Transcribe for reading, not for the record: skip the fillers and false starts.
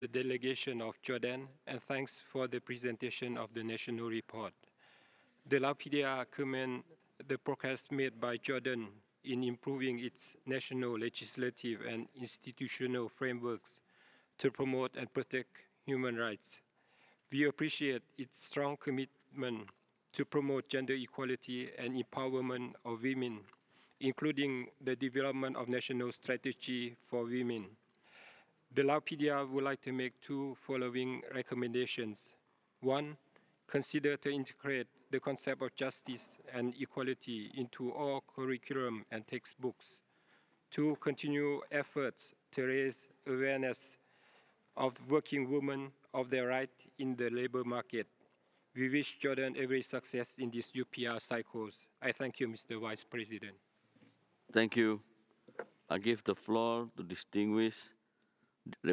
the delegation of Jordan, and thanks for the presentation of the national report. The Lapidia commend the progress made by Jordan in improving its national legislative and institutional frameworks to promote and protect human rights. We appreciate its strong commitment to promote gender equality and empowerment of women, including the development of national strategy for women. The Laupedia would like to make two following recommendations. One, consider to integrate the concept of justice and equality into all curriculum and textbooks. Two, continue efforts to raise awareness of working women of their right in the labor market. We wish Jordan every success in these UPR cycles. I thank you, Mr. Vice President. Thank you. I give the floor to distinguished